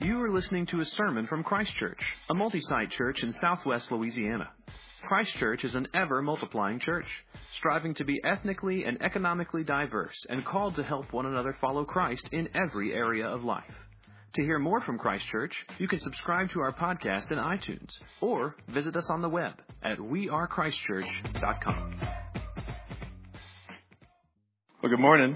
You are listening to a sermon from Christ Church, a multi-site church in southwest Louisiana. Christ Church is an ever-multiplying church, striving to be ethnically and economically diverse and called to help one another follow Christ in every area of life. To hear more from Christ Church, you can subscribe to our podcast in iTunes or visit us on the web at wearechristchurch.com. Well, good morning.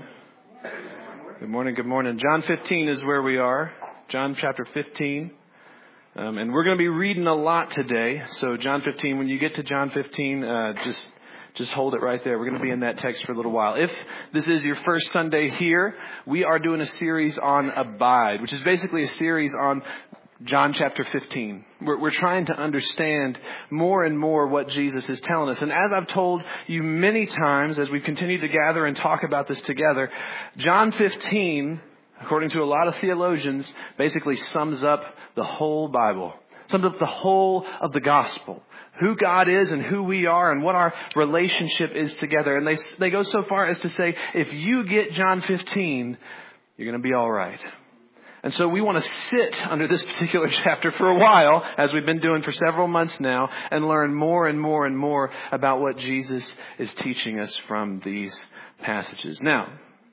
Good morning. John 15 is where we are. John chapter 15. And we're going to be reading a lot today. So John 15, when you get to John 15, just hold it right there. We're going to be in that text for a little while. If this is your first Sunday here, we are doing a series on Abide, which is basically a series on John chapter 15. We're trying to understand more and more what Jesus is telling us. And as I've told you many times, as we continue to gather and talk about this together, John 15, according to a lot of theologians, basically sums up the whole Bible, sums up the whole of the gospel, who God is and who we are and what our relationship is together. And they go so far as to say, if you get John 15, you're going to be all right. And so we want to sit under this particular chapter for a while, as we've been doing for several months now, and learn more and more and more about what Jesus is teaching us from these passages. Now,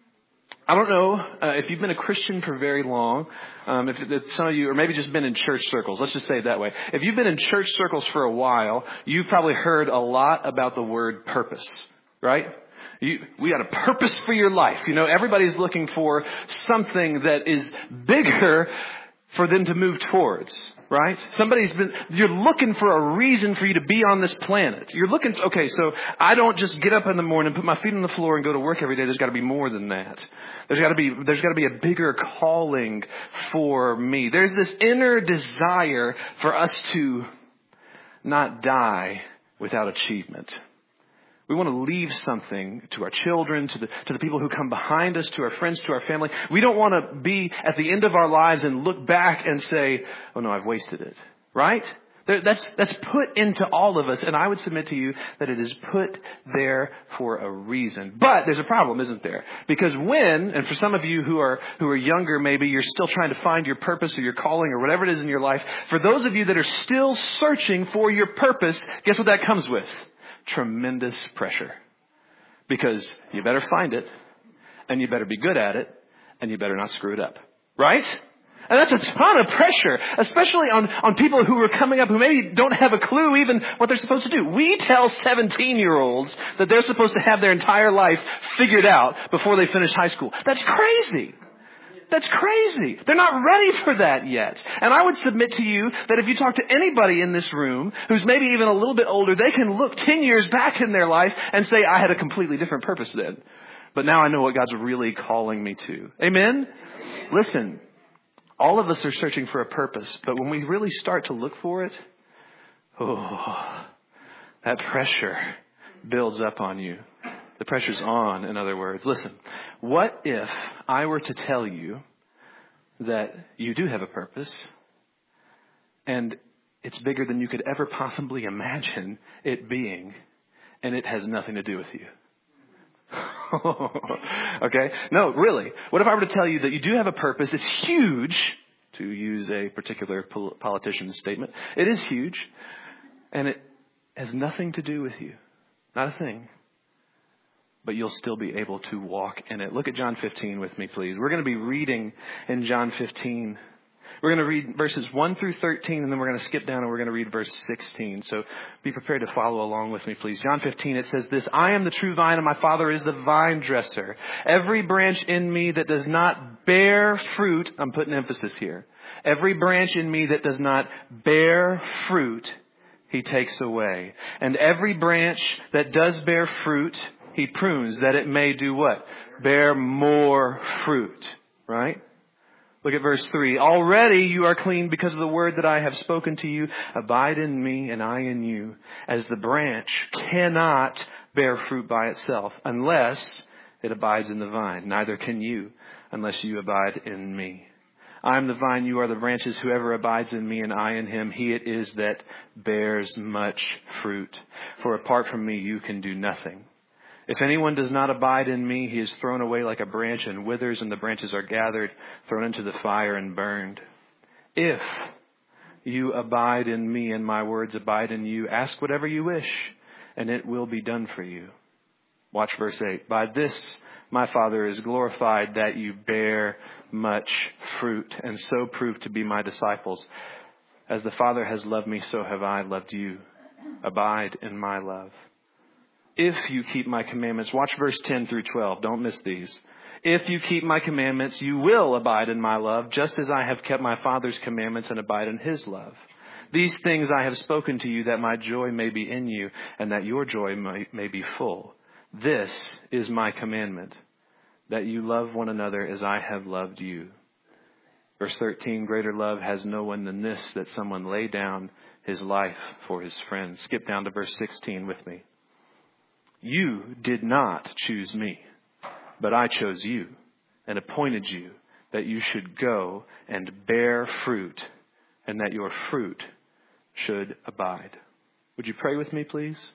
I don't know if you've been a Christian for very long, if some of you, or maybe just been in church circles. Let's just say it that way. If you've been in church circles for a while, you've probably heard a lot about the word purpose, right? We got a purpose for your life. You know, everybody's looking for something that is bigger for them to move towards, right? You're looking for a reason for you to be on this planet. Okay, so I don't just get up in the morning, put my feet on the floor and go to work every day. There's got to be more than that. There's got to be a bigger calling for me. There's this inner desire for us to not die without achievement. We want to leave something to our children, to the people who come behind us, to our friends, to our family. We don't want to be at the end of our lives and look back and say, oh no, I've wasted it. Right? That's put into all of us. And I would submit to you that it is put there for a reason. But there's a problem, isn't there? Because and for some of you who are younger, maybe you're still trying to find your purpose or your calling or whatever it is in your life. For those of you that are still searching for your purpose, guess what that comes with? Tremendous pressure, because you better find it and you better be good at it and you better not screw it up, right? And that's a ton of pressure, especially on people who are coming up who maybe don't have a clue even what they're supposed to do. We tell 17-year-olds that they're supposed to have their entire life figured out before they finish high school. That's crazy. That's crazy. They're not ready for that yet. And I would submit to you that if you talk to anybody in this room who's maybe even a little bit older, they can look 10 years back in their life and say, I had a completely different purpose then. But now I know what God's really calling me to. Amen? Listen, all of us are searching for a purpose. But when we really start to look for it, that pressure builds up on you. The pressure's on, in other words. Listen, what if I were to tell you that you do have a purpose and it's bigger than you could ever possibly imagine it being, and it has nothing to do with you? Okay? No, really. What if I were to tell you that you do have a purpose? It's huge, to use a particular politician's statement. It is huge, and it has nothing to do with you. Not a thing. But you'll still be able to walk in it. Look at John 15 with me, please. We're going to be reading in John 15. We're going to read verses 1 through 13, and then we're going to skip down and we're going to read verse 16. So be prepared to follow along with me, please. John 15, it says this: I am the true vine, and my Father is the vine dresser. Every branch in me that does not bear fruit, I'm putting emphasis here. Every branch in me that does not bear fruit, He takes away. And every branch that does bear fruit, He prunes, that it may do what? Bear more fruit. Right? Look at verse 3. Already you are clean because of the word that I have spoken to you. Abide in me and I in you. As the branch cannot bear fruit by itself unless it abides in the vine. Neither can you unless you abide in me. I am the vine, you are the branches. Whoever abides in me and I in him, he it is that bears much fruit. For apart from me you can do nothing. If anyone does not abide in me, he is thrown away like a branch and withers, and the branches are gathered, thrown into the fire and burned. If you abide in me and my words abide in you, ask whatever you wish, and it will be done for you. Watch verse 8. By this my Father is glorified, that you bear much fruit, and so prove to be my disciples. As the Father has loved me, so have I loved you. Abide in my love. If you keep my commandments, watch verse 10 through 12. Don't miss these. If you keep my commandments, you will abide in my love, just as I have kept my Father's commandments and abide in his love. These things I have spoken to you, that my joy may be in you, and that your joy may be full. This is my commandment, that you love one another as I have loved you. Verse 13, greater love has no one than this, that someone lay down his life for his friends. Skip down to verse 16 with me. You did not choose me, but I chose you and appointed you that you should go and bear fruit, and that your fruit should abide. Would you pray with me, please?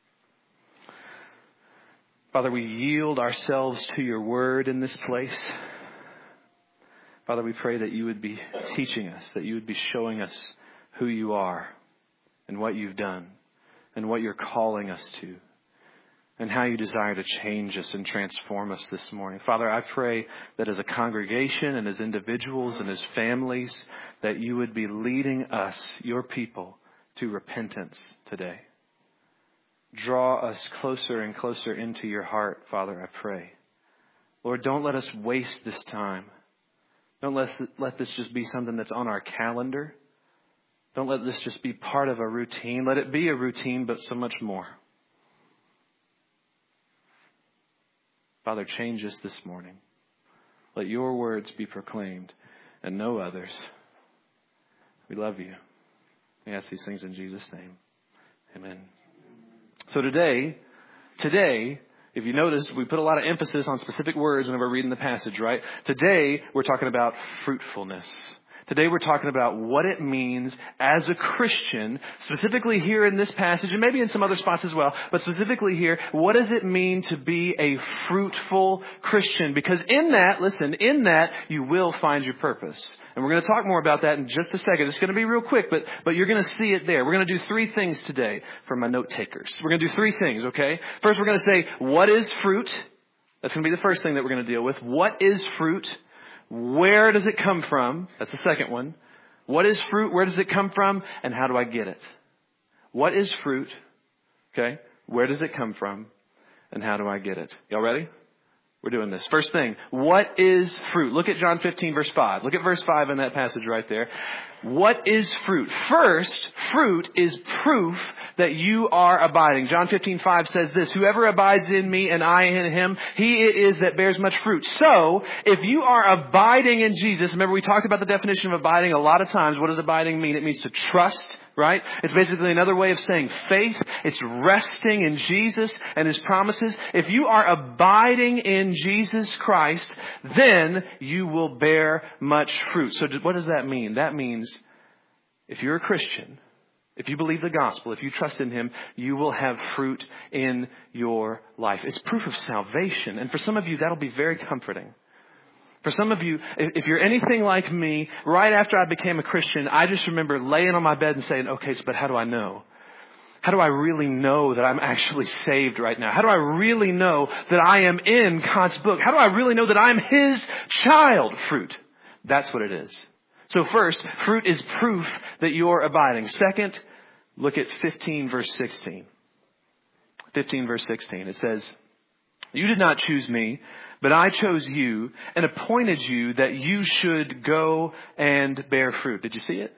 Father, we yield ourselves to your word in this place. Father, we pray that you would be teaching us, that you would be showing us who you are and what you've done and what you're calling us to and how you desire to change us and transform us this morning. Father, I pray that as a congregation and as individuals and as families, that you would be leading us, your people, to repentance today. Draw us closer and closer into your heart, Father, I pray. Lord, don't let us waste this time. Don't let this just be something that's on our calendar. Don't let this just be part of a routine. Let it be a routine, but so much more. Father, change us this morning. Let your words be proclaimed and no others. We love you. We ask these things in Jesus' name. Amen. So today, if you notice, we put a lot of emphasis on specific words whenever we're reading the passage, right? Today, we're talking about fruitfulness. Today, we're talking about what it means as a Christian, specifically here in this passage, and maybe in some other spots as well, but specifically here, what does it mean to be a fruitful Christian? Because in that, you will find your purpose. And we're going to talk more about that in just a second. It's going to be real quick, but you're going to see it there. We're going to do three things today for my note takers. We're going to do three things, okay? First, we're going to say, what is fruit? That's going to be the first thing that we're going to deal with. What is fruit? Where does it come from? That's the second one. What is fruit? Where does it come from? And how do I get it? What is fruit? Okay. Where does it come from? And how do I get it? Y'all ready? We're doing this. First thing, what is fruit? Look at John 15, verse 5. Look at verse 5 in that passage right there. What is fruit? First, fruit is proof that you are abiding. John 15:5 says this, whoever abides in me and I in him, he it is that bears much fruit. So, if you are abiding in Jesus, remember we talked about the definition of abiding a lot of times. What does abiding mean? It means to trust, right? It's basically another way of saying faith. It's resting in Jesus and his promises. If you are abiding in Jesus Christ, then you will bear much fruit. So what does that mean? That means if you're a Christian, if you believe the gospel, if you trust in him, you will have fruit in your life. It's proof of salvation. And for some of you, that'll be very comforting. For some of you, if you're anything like me, right after I became a Christian, I just remember laying on my bed and saying, okay, but how do I know? How do I really know that I'm actually saved right now? How do I really know that I am in God's book? How do I really know that I'm his child? Fruit. That's what it is. So first, fruit is proof that you're abiding. Second, look at 15 verse 16. 15 verse 16. It says, you did not choose me, but I chose you and appointed you that you should go and bear fruit. Did you see it?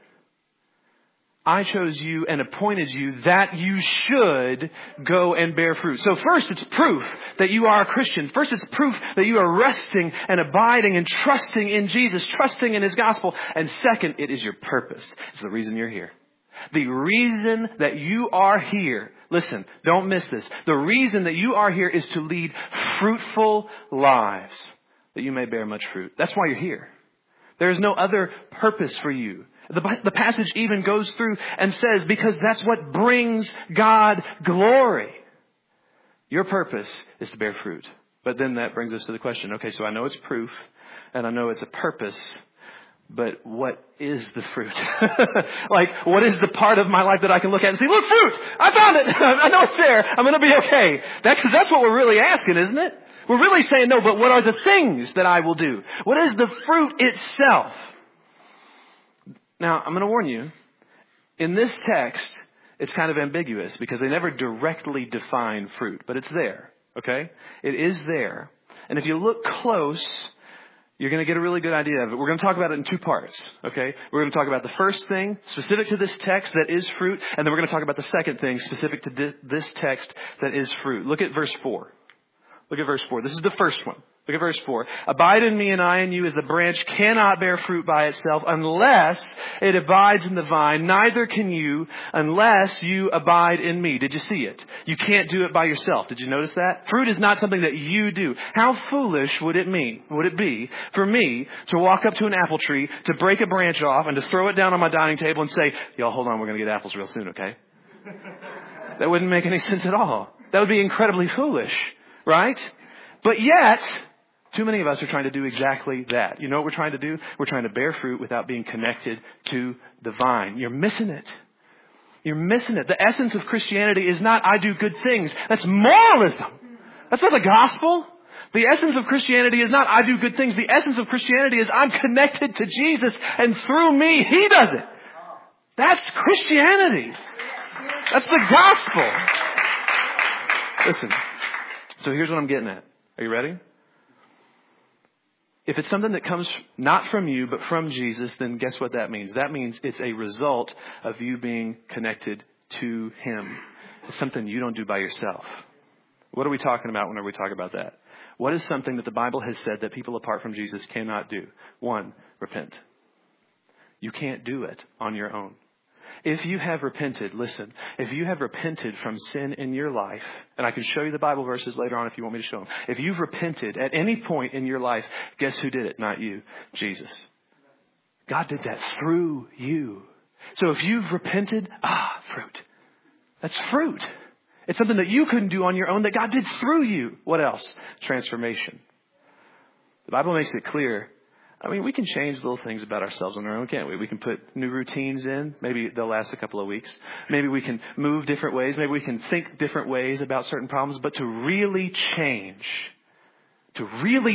I chose you and appointed you that you should go and bear fruit. So first, it's proof that you are a Christian. First, it's proof that you are resting and abiding and trusting in Jesus, trusting in his gospel. And second, it is your purpose. It's the reason you're here. The reason that you are here, listen, don't miss this. The reason that you are here is to lead fruitful lives, that you may bear much fruit. That's why you're here. There is no other purpose for you. The passage even goes through and says, because that's what brings God glory. Your purpose is to bear fruit. But then that brings us to the question, okay, so I know it's proof and I know it's a purpose. But what is the fruit? Like, what is the part of my life that I can look at and say, look, fruit! I found it! I know it's there! I'm gonna be okay. That's what we're really asking, isn't it? We're really saying, no, but what are the things that I will do? What is the fruit itself? Now, I'm gonna warn you, in this text, it's kind of ambiguous because they never directly define fruit, but it's there, okay? It is there. And if you look close, you're going to get a really good idea of it. We're going to talk about it in two parts, okay? We're going to talk about the first thing specific to this text that is fruit, and then we're going to talk about the second thing specific to this text that is fruit. Look at verse 4. Look at verse 4. This is the first one. Look at verse 4. Abide in me and I in you as the branch cannot bear fruit by itself unless it abides in the vine. Neither can you unless you abide in me. Did you see it? You can't do it by yourself. Did you notice that? Fruit is not something that you do. How foolish would it be for me to walk up to an apple tree, to break a branch off and to throw it down on my dining table and say, y'all hold on, we're going to get apples real soon, okay? That wouldn't make any sense at all. That would be incredibly foolish, right? But yet, too many of us are trying to do exactly that. You know what we're trying to do? We're trying to bear fruit without being connected to the vine. You're missing it. You're missing it. The essence of Christianity is not, I do good things. That's moralism. That's not the gospel. The essence of Christianity is not, I do good things. The essence of Christianity is, I'm connected to Jesus, and through me, He does it. That's Christianity. That's the gospel. Listen. So here's what I'm getting at. Are you ready? If it's something that comes not from you, but from Jesus, then guess what that means? That means it's a result of you being connected to Him. It's something you don't do by yourself. What are we talking about whenever we talk about that? What is something that the Bible has said that people apart from Jesus cannot do? 1, repent. You can't do it on your own. If you have repented, listen, if you have repented from sin in your life, and I can show you the Bible verses later on if you want me to show them. If you've repented at any point in your life, guess who did it? Not you, Jesus. God did that through you. So if you've repented, fruit. That's fruit. It's something that you couldn't do on your own that God did through you. What else? Transformation. The Bible makes it clear. I mean, we can change little things about ourselves on our own, can't we? We can put new routines in. Maybe they'll last a couple of weeks. Maybe we can move different ways. Maybe we can think different ways about certain problems. But to really change, to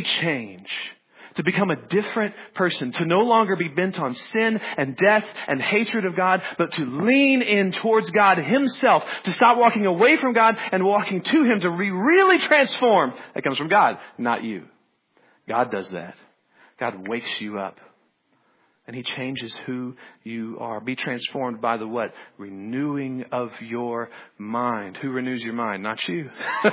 become a different person, to no longer be bent on sin and death and hatred of God, but to lean in towards God Himself, to stop walking away from God and walking to Him, to be really transformed. That comes from God, not you. God does that. God wakes you up and He changes who you are. Be transformed by the what? Renewing of your mind. Who renews your mind? Not you.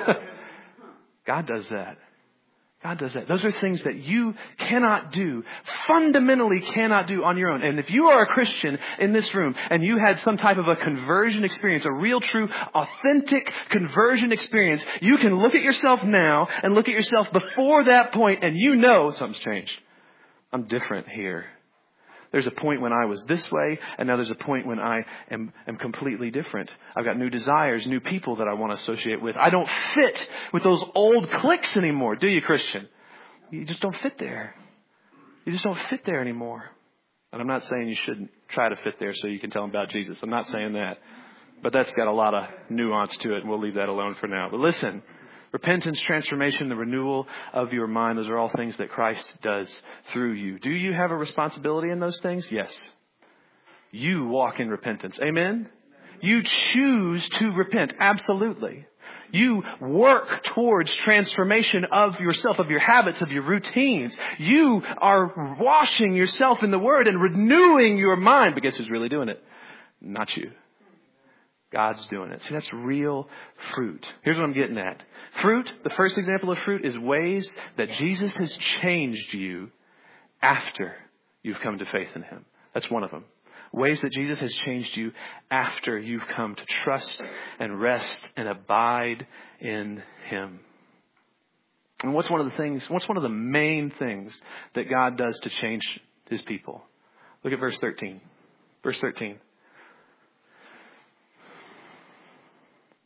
God does that. God does that. Those are things that you cannot do, fundamentally cannot do on your own. And if you are a Christian in this room and you had some type of a conversion experience, a real, true, authentic conversion experience, you can look at yourself now and look at yourself before that point and you know something's changed. I'm different here. There's a point when I was this way, and now there's a point when I am completely different. I've got new desires, new people that I want to associate with. I don't fit with those old cliques anymore, do you, Christian? You just don't fit there. You just don't fit there anymore. And I'm not saying you shouldn't try to fit there so you can tell them about Jesus. I'm not saying that. But that's got a lot of nuance to it, and we'll leave that alone for now. But listen. Repentance, transformation, the renewal of your mind, those are all things that Christ does through you. Do you have a responsibility in those things? Yes. You walk in repentance. Amen? You choose to repent. Absolutely. You work towards transformation of yourself, of your habits, of your routines. You are washing yourself in the Word and renewing your mind. But guess who's really doing it? Not you. God's doing it. See, that's real fruit. Here's what I'm getting at. Fruit, the first example of fruit is ways that Jesus has changed you after you've come to faith in Him. That's one of them. Ways that Jesus has changed you after you've come to trust and rest and abide in Him. And what's one of the main things that God does to change His people? Look at verse 13. Verse 13.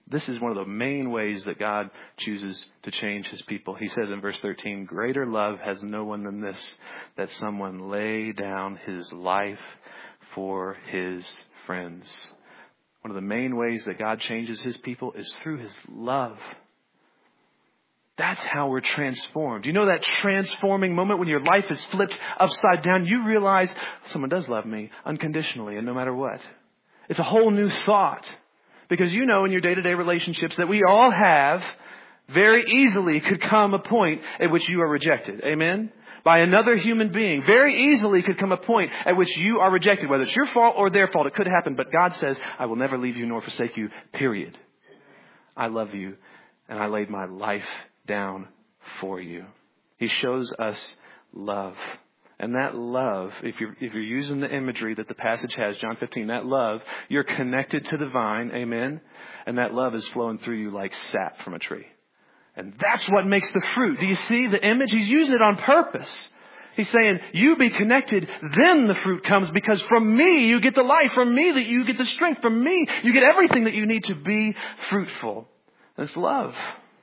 This is one of the main ways that God chooses to change his people. He says in verse 13, greater love has no one than this, that someone lay down his life for his friends. One of the main ways that God changes his people is through his love. That's how we're transformed. You know that transforming moment when your life is flipped upside down? You realize someone does love me unconditionally and no matter what. It's a whole new thought. Because you know in your day-to-day relationships that we all have very easily could come a point at which you are rejected. Amen? By another human being. Very easily could come a point at which you are rejected. Whether it's your fault or their fault, it could happen. But God says, I will never leave you nor forsake you, period. I love you and I laid my life down for you. He shows us love. And that love, if you're using the imagery that the passage has, John 15, that love, you're connected to the vine, amen? And that love is flowing through you like sap from a tree. And that's what makes the fruit. Do you see the image? He's using it on purpose. He's saying, you be connected, then the fruit comes, because from me you get the life. From me that you get the strength. From me you get everything that you need to be fruitful. That's love.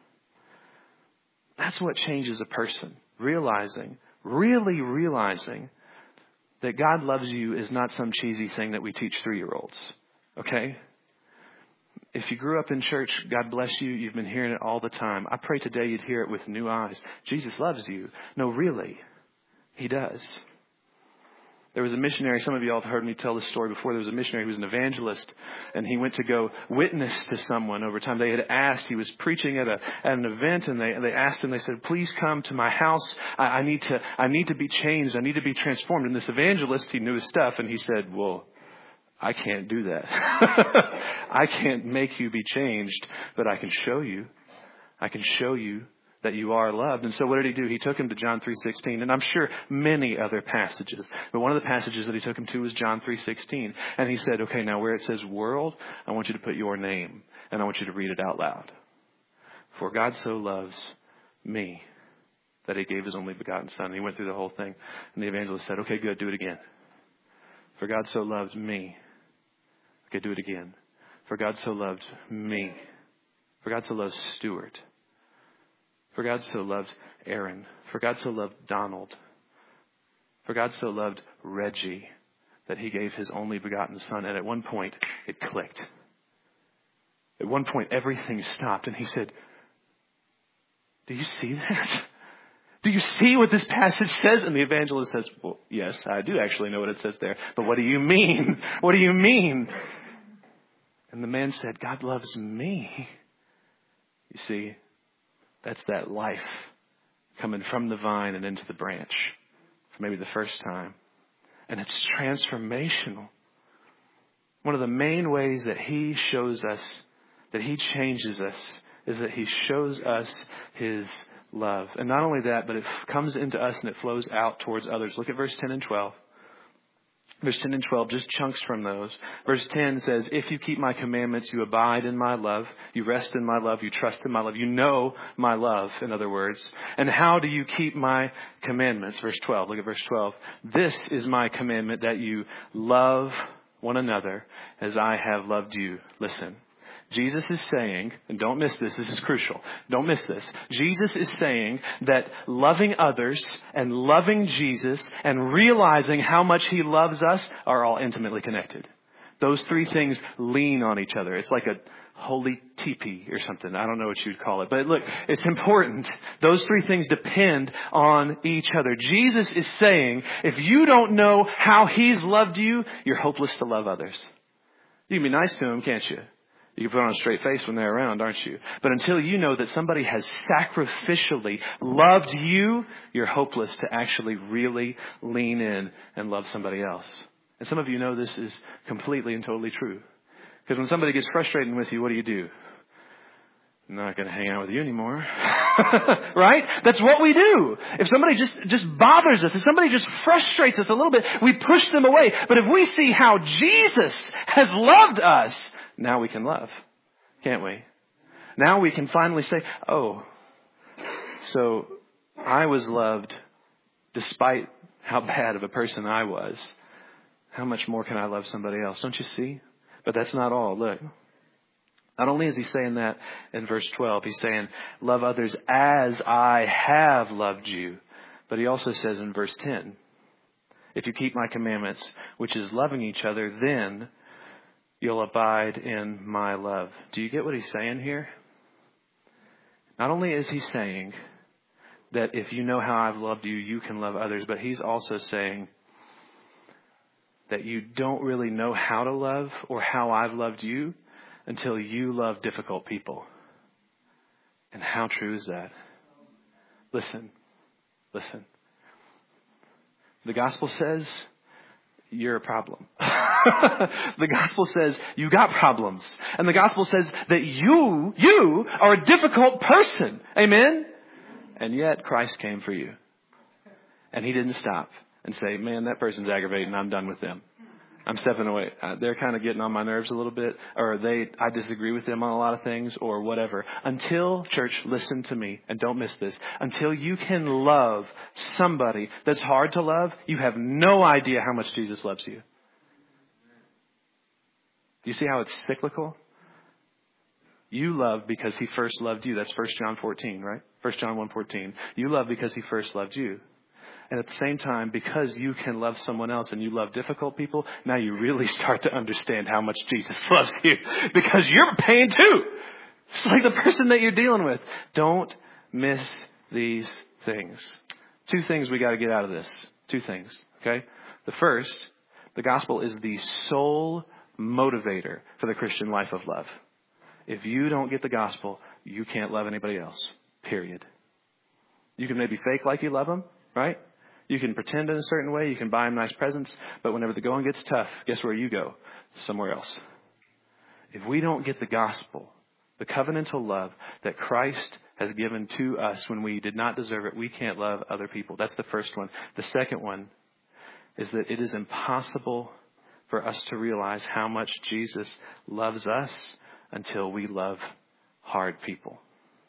That's what changes a person. Really realizing that God loves you is not some cheesy thing that we teach 3-year-olds. Okay? If you grew up in church, God bless you. You've been hearing it all the time. I pray today you'd hear it with new eyes. Jesus loves you. No, really. He does. There was a missionary, some of you all have heard me tell this story before. There was a missionary who was an evangelist, and he went to go witness to someone over time. They had asked, he was preaching at an event, and they asked him, they said, please come to my house. I need to be changed. I need to be transformed. And this evangelist, he knew his stuff, and he said, well, I can't do that. I can't make you be changed, but I can show you. I can show you that you are loved. And so what did he do? He took him to John 3:16, and I'm sure many other passages. But one of the passages that he took him to was John 3:16. And he said, okay, now where it says world, I want you to put your name, and I want you to read it out loud. For God so loves me that he gave his only begotten son. And he went through the whole thing. And the evangelist said, okay, good, do it again. For God so loved me. Okay, do it again. For God so loved me. For God so loved Stuart. For God so loved Aaron. For God so loved Donald. For God so loved Reggie that he gave his only begotten son. And at one point, it clicked. At one point, everything stopped. And he said, do you see that? Do you see what this passage says? And the evangelist says, well, yes, I do actually know what it says there. But what do you mean? What do you mean? And the man said, God loves me. You see, that's that life coming from the vine and into the branch for maybe the first time. And it's transformational. One of the main ways that he shows us, that he changes us, is that he shows us his love. And not only that, but it comes into us and it flows out towards others. Look at verse 10 and 12. Verse 10 and 12, just chunks from those. Verse 10 says, if you keep my commandments, you abide in my love. You rest in my love. You trust in my love. You know my love, in other words. And how do you keep my commandments? Verse 12, look at verse 12. This is my commandment, that you love one another as I have loved you. Listen. Jesus is saying, and don't miss this, this is crucial. Don't miss this. Jesus is saying that loving others and loving Jesus and realizing how much he loves us are all intimately connected. Those three things lean on each other. It's like a holy teepee or something. I don't know what you'd call it. But look, it's important. Those three things depend on each other. Jesus is saying, if you don't know how he's loved you, you're hopeless to love others. You can be nice to them, can't you? You can put on a straight face when they're around, aren't you? But until you know that somebody has sacrificially loved you, you're hopeless to actually really lean in and love somebody else. And some of you know this is completely and totally true. Because when somebody gets frustrated with you, what do? I'm not going to hang out with you anymore. Right? That's what we do. If somebody just bothers us, if somebody just frustrates us a little bit, we push them away. But if we see how Jesus has loved us, now we can love, can't we? Now we can finally say, oh, so I was loved despite how bad of a person I was. How much more can I love somebody else? Don't you see? But that's not all. Look, Not only is he saying that in verse 12, he's saying, love others as I have loved you. But he also says in verse 10, if you keep my commandments, which is loving each other, then you'll abide in my love. Do you get what he's saying here? Not only is he saying that if you know how I've loved you, you can love others, but he's also saying that you don't really know how to love or how I've loved you until you love difficult people. And how true is that? Listen. The gospel says you're a problem. The gospel says you got problems. And the gospel says that you are a difficult person. Amen? And yet Christ came for you. And he didn't stop and say, man, that person's aggravating. I'm done with them. I'm stepping away. They're kind of getting on my nerves a little bit, or I disagree with them on a lot of things, or whatever. Until, church, listen to me and don't miss this. Until you can love somebody that's hard to love, you have no idea how much Jesus loves you. Do you see how it's cyclical? You love because he first loved you. That's 1 John 14, right? 1 John 1:14. You love because he first loved you. And at the same time, because you can love someone else and you love difficult people, now you really start to understand how much Jesus loves you. Because you're paying too. It's like the person that you're dealing with. Don't miss these things. 2 things we got to get out of this. 2 things, okay? The first, the gospel is the sole motivator for the Christian life of love. If you don't get the gospel, you can't love anybody else, period. You can maybe fake like you love them, right? You can pretend in a certain way. You can buy them nice presents. But whenever the going gets tough, guess where you go? Somewhere else. If we don't get the gospel, the covenantal love that Christ has given to us when we did not deserve it, we can't love other people. That's the first one. The second one is that it is impossible for us to realize how much Jesus loves us until we love hard people.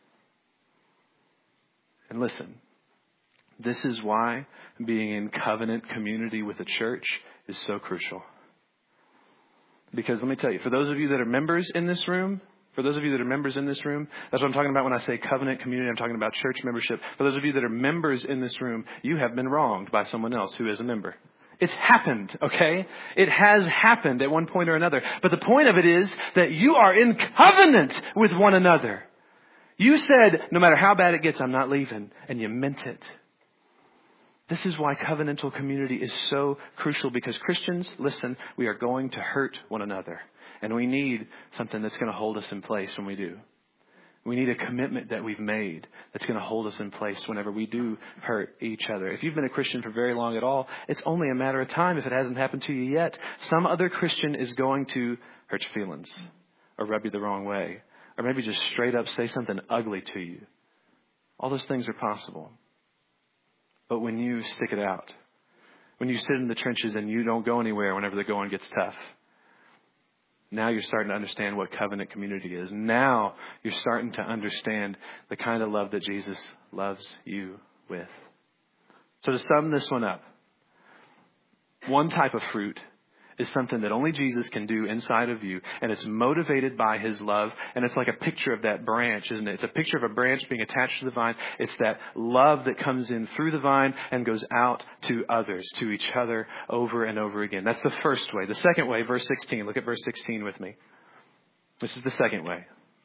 And listen, this is why being in covenant community with a church is so crucial. Because let me tell you, for those of you that are members in this room, that's what I'm talking about when I say covenant community. I'm talking about church membership. For those of you that are members in this room, you have been wronged by someone else who is a member. It's happened, okay? It has happened at one point or another. But the point of it is that you are in covenant with one another. You said, no matter how bad it gets, I'm not leaving. And you meant it. This is why covenantal community is so crucial, because Christians, listen, we are going to hurt one another. And we need something that's going to hold us in place when we do. We need a commitment that we've made that's going to hold us in place whenever we do hurt each other. If you've been a Christian for very long at all, it's only a matter of time if it hasn't happened to you yet. Some other Christian is going to hurt your feelings or rub you the wrong way or maybe just straight up say something ugly to you. All those things are possible. But when you stick it out, when you sit in the trenches and you don't go anywhere whenever the going gets tough, now you're starting to understand what covenant community is. Now you're starting to understand the kind of love that Jesus loves you with. So to sum this one up, one type of fruit is something that only Jesus can do inside of you. And it's motivated by his love. And it's like a picture of that branch, isn't it? It's a picture of a branch being attached to the vine. It's that love that comes in through the vine and goes out to others, to each other over and over again. That's the first way. The second way, verse 16. Look at verse 16 with me. This is the second way.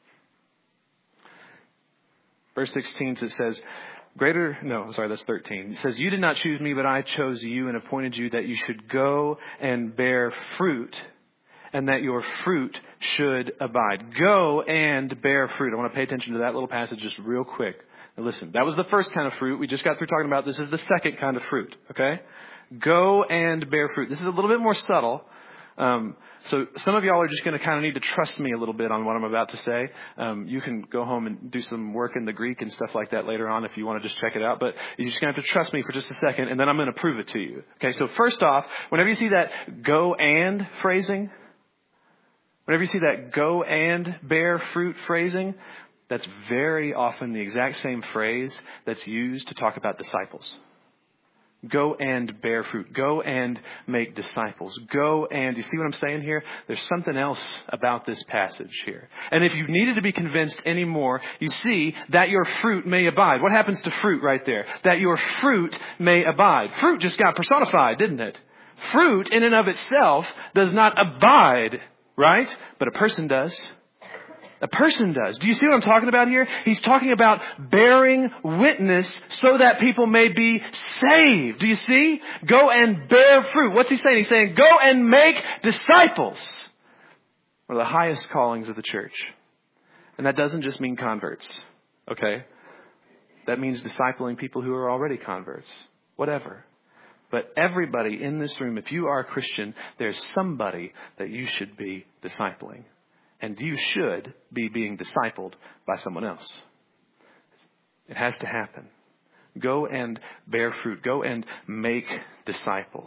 Verse 16, it says, that's 13. It says, you did not choose me, but I chose you and appointed you that you should go and bear fruit, and that your fruit should abide. Go and bear fruit. I want to pay attention to that little passage just real quick. Now listen, that was the first kind of fruit. We just got through talking about this is the second kind of fruit. Okay? Go and bear fruit. This is a little bit more subtle. So some of y'all are just going to kind of need to trust me a little bit on what I'm about to say. You can go home and do some work in the Greek and stuff like that later on if you want to just check it out. But you're just going to have to trust me for just a second, and then I'm going to prove it to you. Okay, so first off, whenever you see that go and phrasing, whenever you see that go and bear fruit phrasing, that's very often the exact same phrase that's used to talk about disciples. Go and bear fruit. Go and make disciples. Go and, you see what I'm saying here? There's something else about this passage here. And if you needed to be convinced anymore, you see that your fruit may abide. What happens to fruit right there? That your fruit may abide. Fruit just got personified, didn't it? Fruit in and of itself does not abide, right? But a person does. A person does. Do you see what I'm talking about here? He's talking about bearing witness so that people may be saved. Do you see? Go and bear fruit. What's he saying? He's saying, go and make disciples. One of the highest callings of the church. And that doesn't just mean converts. Okay? That means discipling people who are already converts. Whatever. But everybody in this room, if you are a Christian, there's somebody that you should be discipling. And you should be being discipled by someone else. It has to happen. Go and bear fruit. Go and make disciples.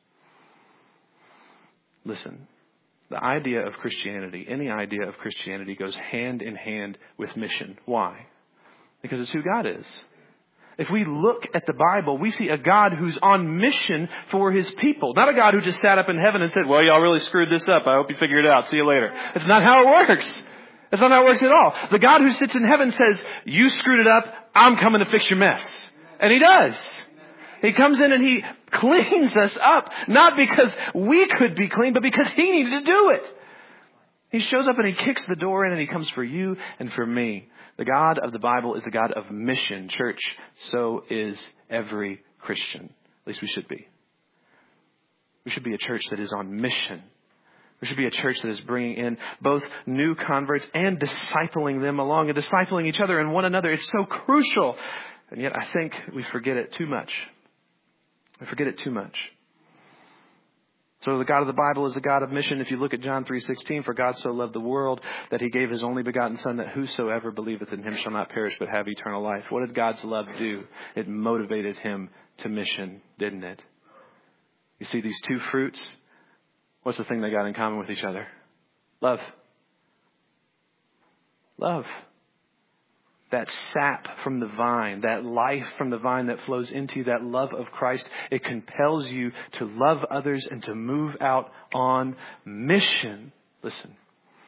Listen, the idea of Christianity, any idea of Christianity goes hand in hand with mission. Why? Because it's who God is. If we look at the Bible, we see a God who's on mission for His people. Not a God who just sat up in heaven and said, well, y'all really screwed this up. I hope you figure it out. See you later. It's not how it works. That's not how it works at all. The God who sits in heaven says, you screwed it up. I'm coming to fix your mess. And He does. He comes in and He cleans us up. Not because we could be clean, but because He needed to do it. He shows up and He kicks the door in and He comes for you and for me. The God of the Bible is a God of mission, church. So is every Christian. At least we should be. We should be a church that is on mission. We should be a church that is bringing in both new converts and discipling them along and discipling each other and one another. It's so crucial. And yet I think we forget it too much. We forget it too much. So the God of the Bible is a God of mission. If you look at John 3:16, for God so loved the world that He gave His only begotten Son, that whosoever believeth in Him shall not perish but have eternal life. What did God's love do? It motivated Him to mission, didn't it? You see these two fruits? What's the thing they got in common with each other? Love. Love. That sap from the vine, that life from the vine that flows into you, that love of Christ, it compels you to love others and to move out on mission. Listen.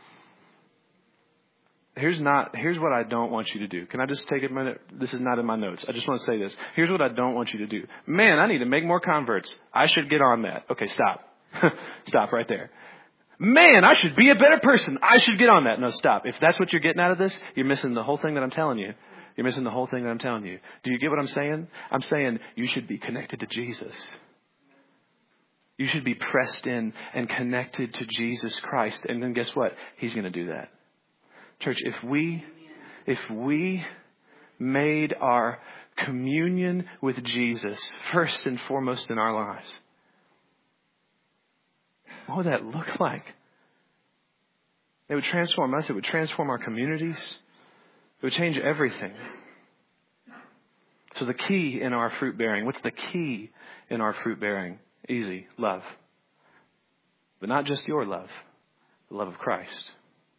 Here's what I don't want you to do. Can I just take a minute? This is not in my notes. I just want to say this. Here's what I don't want you to do. Man, I need to make more converts. I should get on that. Okay, stop. Stop right there. Man, I should be a better person. I should get on that. No, stop. If that's what you're getting out of this, you're missing the whole thing that I'm telling you. You're missing the whole thing that I'm telling you. Do you get what I'm saying? I'm saying you should be connected to Jesus. You should be pressed in and connected to Jesus Christ. And then guess what? He's going to do that. Church, if we made our communion with Jesus first and foremost in our lives, what would that look like? It would transform us. It would transform our communities. It would change everything. So the key in our fruit bearing, what's the key in our fruit bearing? Easy, love. But not just your love, the love of Christ.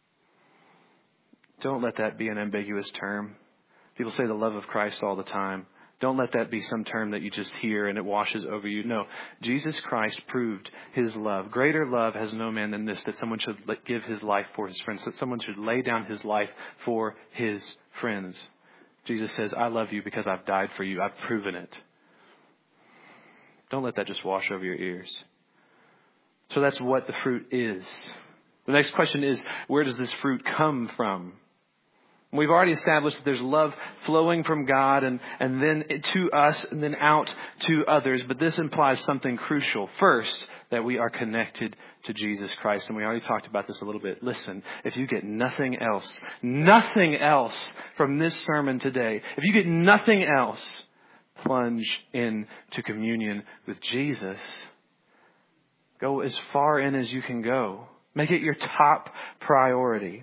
Don't let that be an ambiguous term. People say the love of Christ all the time. Don't let that be some term that you just hear and it washes over you. No, Jesus Christ proved His love. Greater love has no man than this, that someone should give his life for his friends, that someone should lay down his life for his friends. Jesus says, I love you because I've died for you. I've proven it. Don't let that just wash over your ears. So that's what the fruit is. The next question is, where does this fruit come from? We've already established that there's love flowing from God and then to us and then out to others. But this implies something crucial. First, that we are connected to Jesus Christ. And we already talked about this a little bit. Listen, if you get nothing else from this sermon today, if you get nothing else, plunge into communion with Jesus. Go as far in as you can go. Make it your top priority.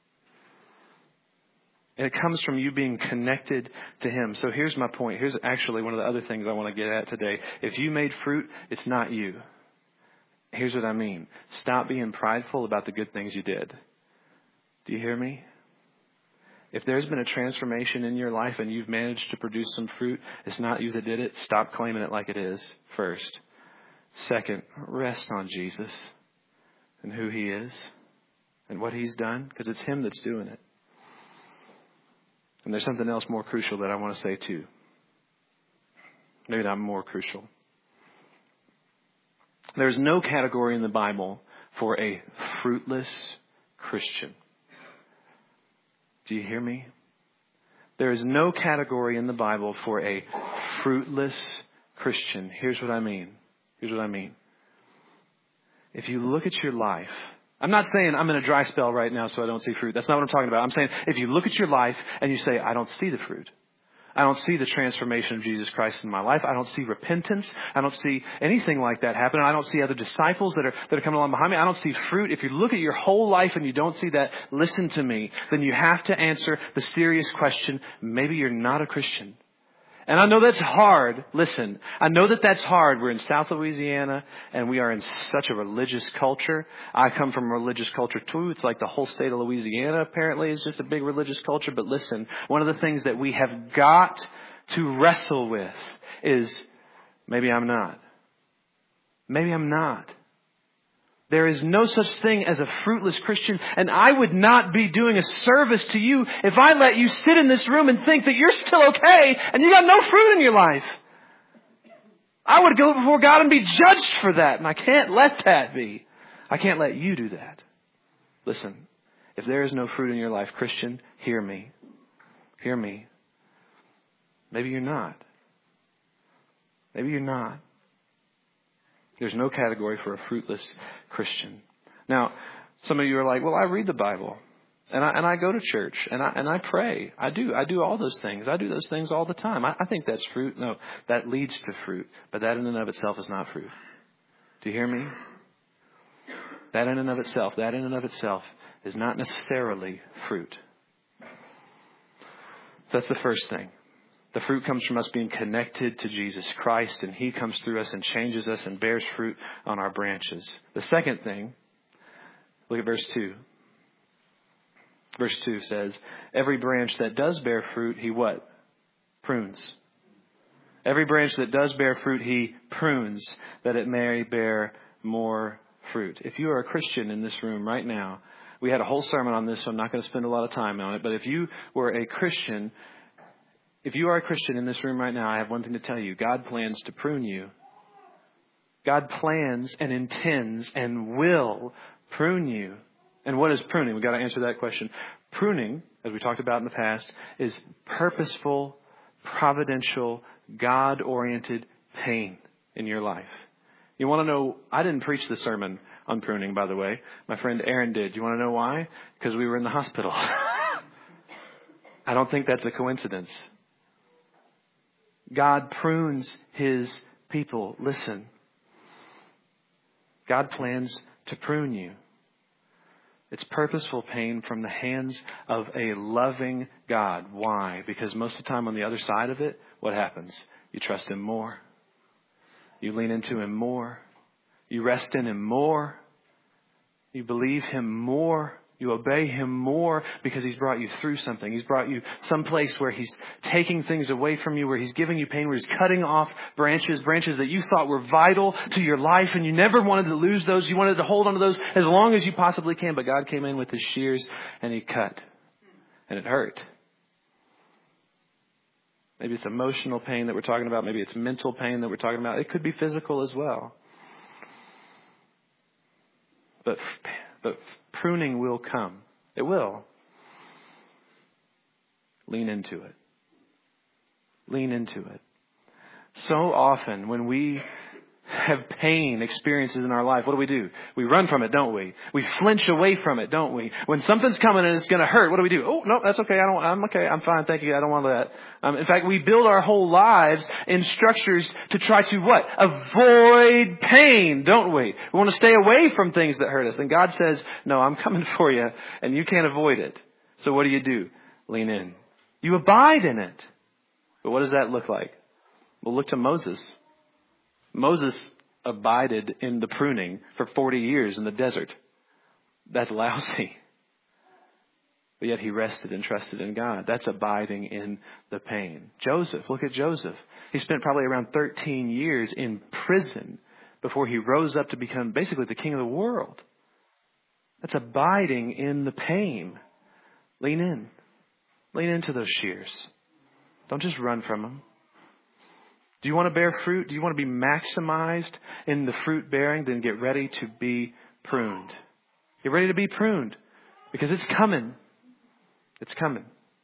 And it comes from you being connected to Him. So here's my point. Here's actually one of the other things I want to get at today. If you made fruit, it's not you. Here's what I mean. Stop being prideful about the good things you did. Do you hear me? If there's been a transformation in your life and you've managed to produce some fruit, it's not you that did it. Stop claiming it like it is, first. Second, rest on Jesus and who He is and what He's done, because it's Him that's doing it. And there's something else more crucial that I want to say too. Maybe not more crucial. There's no category in the Bible for a fruitless Christian. Do you hear me? There is no category in the Bible for a fruitless Christian. Here's what I mean. If you look at your life, I'm not saying I'm in a dry spell right now so I don't see fruit. That's not what I'm talking about. I'm saying if you look at your life and you say, I don't see the fruit. I don't see the transformation of Jesus Christ in my life. I don't see repentance. I don't see anything like that happen. I don't see other disciples that are coming along behind me. I don't see fruit. If you look at your whole life and you don't see that, listen to me. Then you have to answer the serious question, maybe you're not a Christian. And I know that's hard. Listen, I know that that's hard. We're in South Louisiana and we are in such a religious culture. I come from a religious culture too. It's like the whole state of Louisiana apparently is just a big religious culture. But listen, one of the things that we have got to wrestle with is maybe I'm not. Maybe I'm not. There is no such thing as a fruitless Christian, and I would not be doing a service to you if I let you sit in this room and think that you're still okay and you got no fruit in your life. I would go before God and be judged for that, and I can't let that be. I can't let you do that. Listen, if there is no fruit in your life, Christian, hear me. Hear me. Maybe you're not. Maybe you're not. There's no category for a fruitless Christian. Now, some of you are like, well, I read the Bible and I go to church and I pray. I do all those things. I do those things all the time. I think that's fruit. No, that leads to fruit, but that in and of itself is not fruit. Do you hear me? That in and of itself is not necessarily fruit. So that's the first thing. The fruit comes from us being connected to Jesus Christ, and He comes through us and changes us and bears fruit on our branches. The second thing, look at verse 2. Verse 2 says, every branch that does bear fruit, He what? Prunes. Every branch that does bear fruit, He prunes, that it may bear more fruit. If you are a Christian in this room right now, we had a whole sermon on this, so I'm not going to spend a lot of time on it, but if you are a Christian in this room right now, I have one thing to tell you. God plans to prune you. God plans and intends and will prune you. And what is pruning? We've got to answer that question. Pruning, as we talked about in the past, is purposeful, providential, God-oriented pain in your life. You want to know, I didn't preach the sermon on pruning, by the way. My friend Aaron did. You want to know why? Because we were in the hospital. I don't think that's a coincidence. God prunes His people. Listen. God plans to prune you. It's purposeful pain from the hands of a loving God. Why? Because most of the time on the other side of it, what happens? You trust Him more. You lean into Him more. You rest in Him more. You believe Him more. You obey Him more because He's brought you through something. He's brought you someplace where He's taking things away from you, where He's giving you pain, where He's cutting off branches that you thought were vital to your life, and you never wanted to lose those. You wanted to hold on to those as long as you possibly can, but God came in with His shears and He cut. And it hurt. Maybe it's emotional pain that we're talking about. Maybe it's mental pain that we're talking about. It could be physical as well. But pruning will come. It will. Lean into it. Lean into it. So often when we have pain experiences in our life, what do? We run from it, don't we? We flinch away from it, don't we? When something's coming and it's going to hurt, what do? Oh, no, that's okay. I'm okay. I'm fine. Thank you. I don't want that. In fact, we build our whole lives in structures to try to what? Avoid pain, don't we? We want to stay away from things that hurt us. And God says, no, I'm coming for you and you can't avoid it. So what do? Lean in. You abide in it. But what does that look like? Well, look to Moses. Moses abided in the pruning for 40 years in the desert. That's lousy. But yet he rested and trusted in God. That's abiding in the pain. Joseph, look at Joseph. He spent probably around 13 years in prison before he rose up to become basically the king of the world. That's abiding in the pain. Lean in. Lean into those shears. Don't just run from them. Do you want to bear fruit? Do you want to be maximized in the fruit bearing? Then get ready to be pruned. Get ready to be pruned because it's coming. It's coming.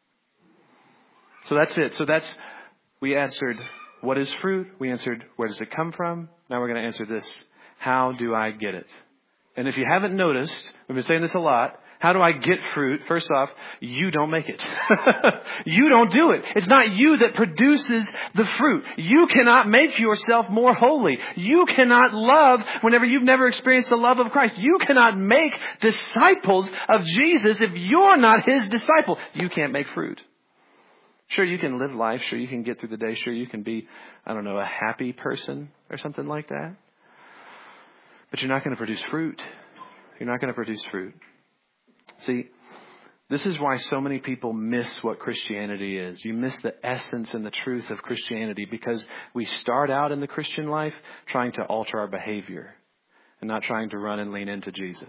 So that's it. We answered, what is fruit? We answered, where does it come from? Now we're going to answer this. How do I get it? And if you haven't noticed, we've been saying this a lot. How do I get fruit? First off, you don't make it. You don't do it. It's not you that produces the fruit. You cannot make yourself more holy. You cannot love whenever you've never experienced the love of Christ. You cannot make disciples of Jesus if you're not His disciple. You can't make fruit. Sure, you can live life. Sure, you can get through the day. Sure, you can be, a happy person or something like that. But you're not going to produce fruit. You're not going to produce fruit. See, this is why so many people miss what Christianity is. You miss the essence and the truth of Christianity because we start out in the Christian life trying to alter our behavior and not trying to run and lean into Jesus.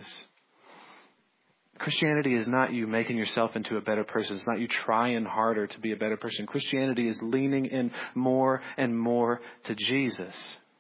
Christianity is not you making yourself into a better person. It's not you trying harder to be a better person. Christianity is leaning in more and more to Jesus.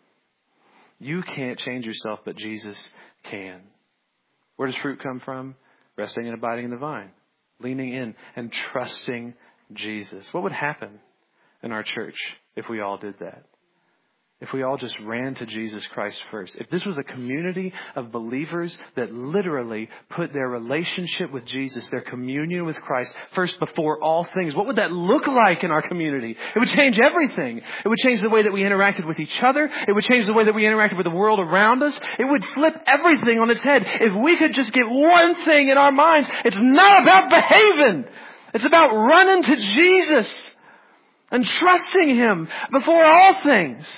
You can't change yourself, but Jesus can. Where does fruit come from? Resting and abiding in the vine. Leaning in and trusting Jesus. What would happen in our church if we all did that? If we all just ran to Jesus Christ first. If this was a community of believers that literally put their relationship with Jesus, their communion with Christ first before all things, what would that look like in our community? It would change everything. It would change the way that we interacted with each other. It would change the way that we interacted with the world around us. It would flip everything on its head. If we could just get one thing in our minds, it's not about behaving. It's about running to Jesus and trusting Him before all things.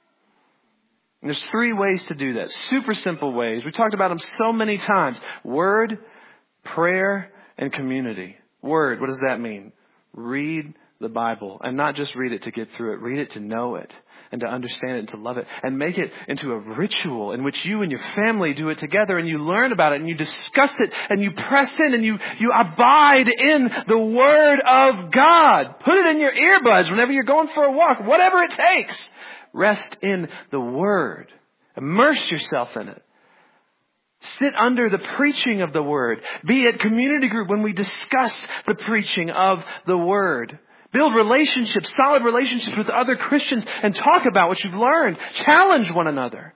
And there's 3 ways to do that. Super simple ways. We talked about them so many times. Word, prayer, and community. Word, what does that mean? Read the Bible. And not just read it to get through it. Read it to know it. And to understand it and to love it. And make it into a ritual in which you and your family do it together. And you learn about it. And you discuss it. And you press in. And you abide in the Word of God. Put it in your earbuds whenever you're going for a walk. Whatever it takes. Rest in the Word. Immerse yourself in it. Sit under the preaching of the Word. Be at community group when we discuss the preaching of the Word. Build relationships, solid relationships with other Christians and talk about what you've learned. Challenge one another.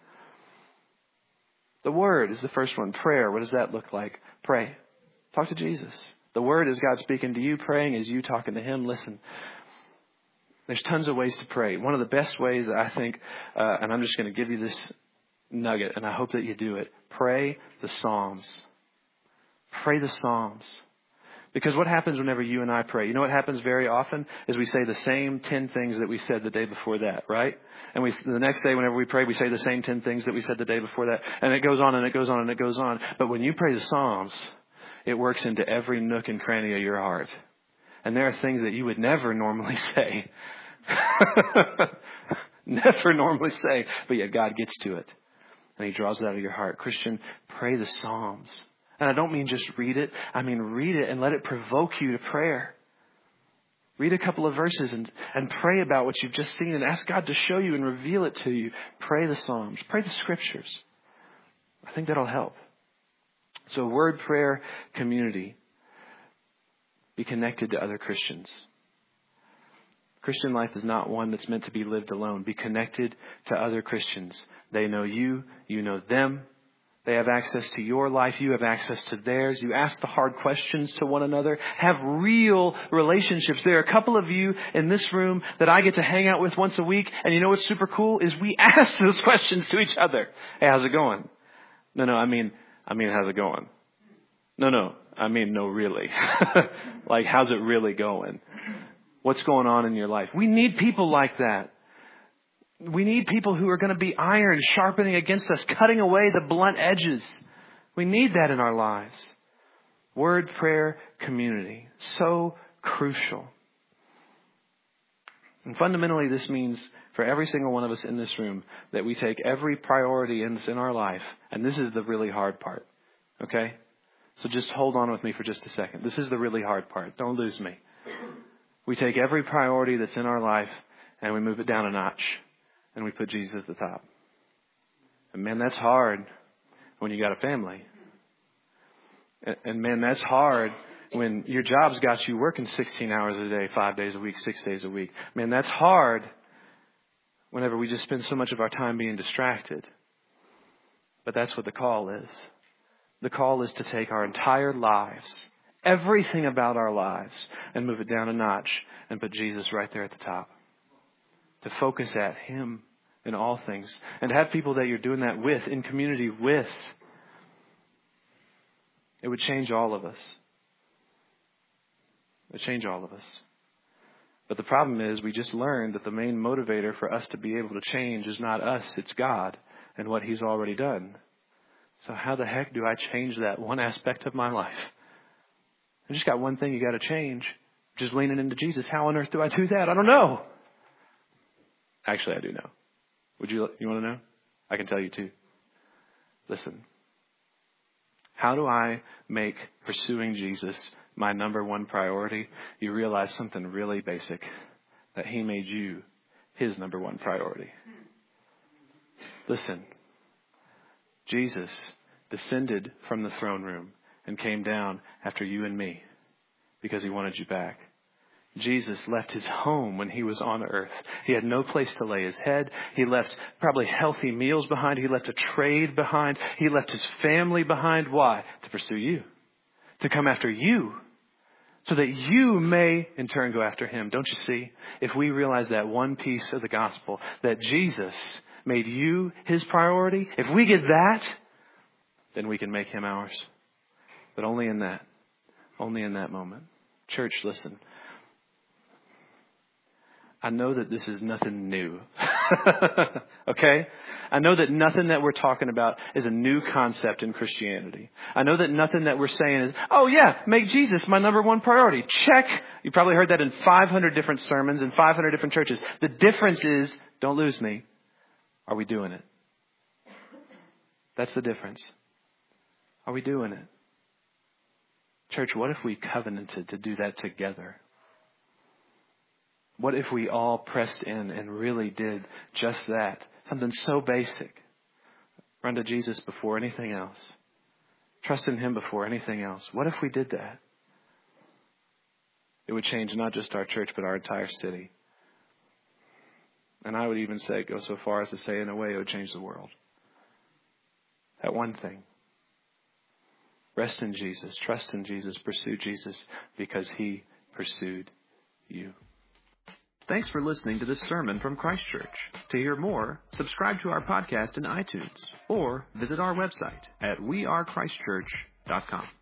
The Word is the first one. Prayer, what does that look like? Pray. Talk to Jesus. The Word is God speaking to you. Praying is you talking to Him. Listen. There's tons of ways to pray. One of the best ways, I think, and I'm just going to give you this nugget, and I hope that you do it. Pray the Psalms. Pray the Psalms. Because what happens whenever you and I pray? You know what happens very often is we say the same 10 things that we said the day before that, right? And the next day whenever we pray, we say the same 10 things that we said the day before that. And it goes on and it goes on and it goes on. But when you pray the Psalms, it works into every nook and cranny of your heart. And there are things that you would never normally say. Never normally say. But yet God gets to it. And He draws it out of your heart. Christian, pray the Psalms. And I don't mean just read it. I mean read it and let it provoke you to prayer. Read a couple of verses and pray about what you've just seen and ask God to show you and reveal it to you. Pray the Psalms. Pray the Scriptures. I think that'll help. So word, prayer, community. Be connected to other Christians. Christian life is not one that's meant to be lived alone. Be connected to other Christians. They know you. You know them. They have access to your life. You have access to theirs. You ask the hard questions to one another. Have real relationships. There are a couple of you in this room that I get to hang out with once a week. And you know what's super cool is we ask those questions to each other. Hey, how's it going? No, I mean, how's it going? No, I mean, no, really. Like, how's it really going? What's going on in your life? We need people like that. We need people who are going to be iron sharpening against us, cutting away the blunt edges. We need that in our lives. Word, prayer, community. So crucial. And fundamentally, this means for every single one of us in this room that we take every priority in our life. And this is the really hard part. Okay? So just hold on with me for just a second. This is the really hard part. Don't lose me. We take every priority that's in our life and we move it down a notch. And we put Jesus at the top. And man, that's hard when you got a family. And man, that's hard when your job's got you working 16 hours a day, 5 days a week, 6 days a week. Man, that's hard whenever we just spend so much of our time being distracted. But that's what the call is. The call is to take our entire lives, everything about our lives, and move it down a notch and put Jesus right there at the top. To focus at Him in all things. And to have people that you're doing that with, in community with. It would change all of us. It would change all of us. But the problem is we just learned that the main motivator for us to be able to change is not us, it's God and what He's already done. So how the heck do I change that one aspect of my life? I just got one thing you got to change. Just leaning into Jesus. How on earth do I do that? I don't know. Actually, I do know. You want to know? I can tell you too. Listen. How do I make pursuing Jesus my number one priority? You realize something really basic. That He made you His number one priority. Listen. Jesus descended from the throne room and came down after you and me because He wanted you back. Jesus left His home when He was on earth. He had no place to lay His head. He left probably healthy meals behind. He left a trade behind. He left His family behind. Why? To pursue you. To come after you. So that you may in turn go after Him. Don't you see? If we realize that one piece of the gospel, that Jesus made you His priority, if we get that, then we can make Him ours. But only in that moment. Church, listen. I know that this is nothing new. Okay? I know that nothing that we're talking about is a new concept in Christianity. I know that nothing that we're saying is, oh yeah, make Jesus my number one priority. Check. You probably heard that in 500 different sermons in 500 different churches. The difference is, don't lose me, are we doing it? That's the difference. Are we doing it? Church, what if we covenanted to do that together? What if we all pressed in and really did just that? Something so basic. Run to Jesus before anything else. Trust in Him before anything else. What if we did that? It would change not just our church, but our entire city. And I would even go so far as to say, in a way, it would change the world. That one thing. Rest in Jesus. Trust in Jesus. Pursue Jesus because He pursued you. Thanks for listening to this sermon from Christ Church. To hear more, subscribe to our podcast in iTunes or visit our website at wearechristchurch.com.